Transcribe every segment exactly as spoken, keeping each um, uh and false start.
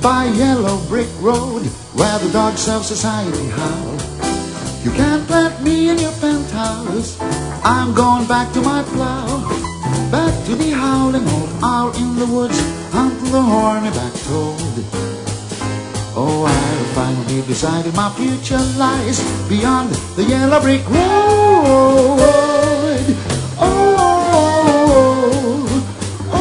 Goodbye yellow brick road where the dogs of society howl. You can't plant me in your penthouse, I'm going back to my plow. Back to the howling old owl in the woods, until the horny-back toad. Oh, I've finally decided my future lies beyond the yellow brick road. Oh, oh,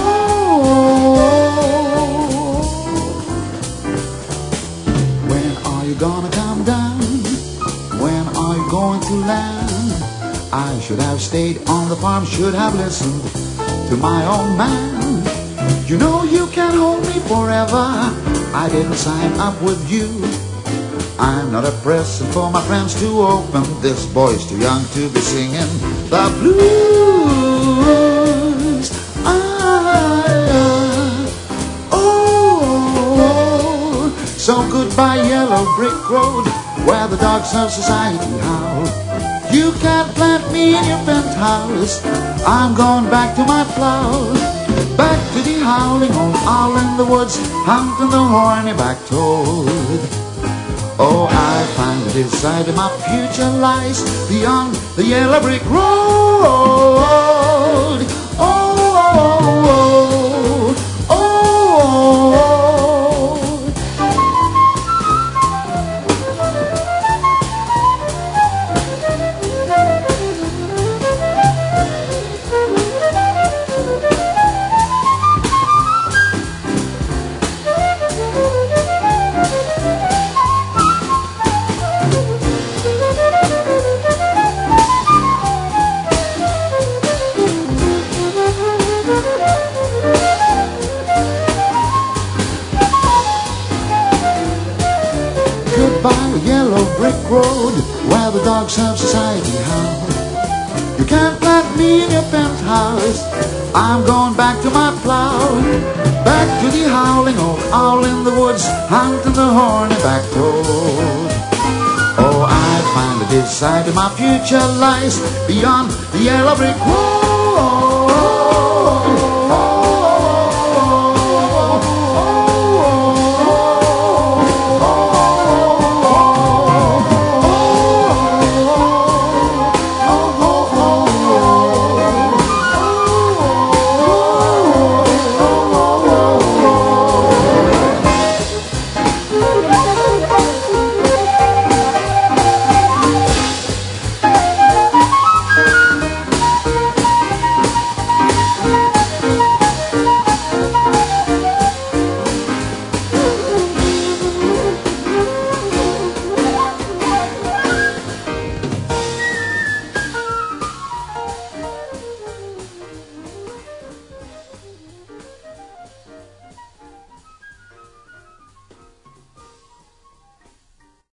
when are you gonna come down? When are you going to land? I should have stayed on the farm, should have listened to my old man. You know you can't hold me forever, I didn't sign up with you. I'm not a present for my friends to open. This boy's too young to be singing the blues. Ah, oh, so goodbye yellow brick road where the dogs of society howl. You can't plant me in your penthouse, I'm going back to my plow. Back to the howling old owl in the woods, hunting the horny-back toad. Oh, I finally decided my future lies beyond the yellow brick road. Oh, oh, oh, oh, Goodbye yellow brick road where the dogs of society howl. You can't plant me in your penthouse, I'm going back to my plow. Back to the howling old owl in the woods, hunting the horny-back toad. Oh, I finally decided my future lies beyond the yellow brick road.